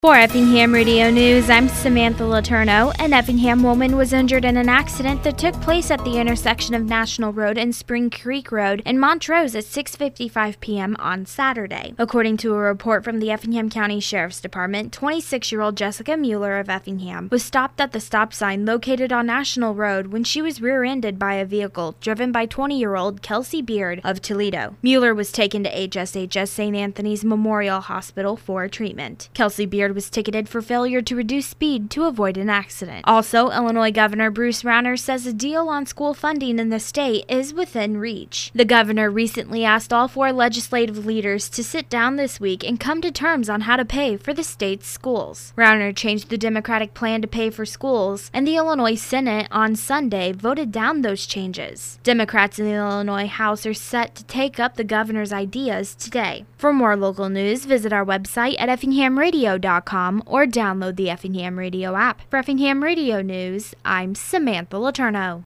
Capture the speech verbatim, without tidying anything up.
For Effingham Radio News, I'm Samantha Letourneau. An Effingham woman was injured in an accident that took place at the intersection of National Road and Spring Creek Road in Montrose at six fifty-five p m on Saturday. According to a report from the Effingham County Sheriff's Department, twenty-six-year-old Jessica Mueller of Effingham was stopped at the stop sign located on National Road when she was rear-ended by a vehicle driven by twenty-year-old Kelsey Beard of Toledo. Mueller was taken to H S H S Saint Anthony's Memorial Hospital for treatment. Kelsey Beard was ticketed for failure to reduce speed to avoid an accident. Also, Illinois Governor Bruce Rauner says a deal on school funding in the state is within reach. The governor recently asked all four legislative leaders to sit down this week and come to terms on how to pay for the state's schools. Rauner changed the Democratic plan to pay for schools, and the Illinois Senate on Sunday voted down those changes. Democrats in the Illinois House are set to take up the governor's ideas today. For more local news, visit our website at effingham radio dot com or download the Effingham Radio app. For Effingham Radio News, I'm Samantha Letourneau.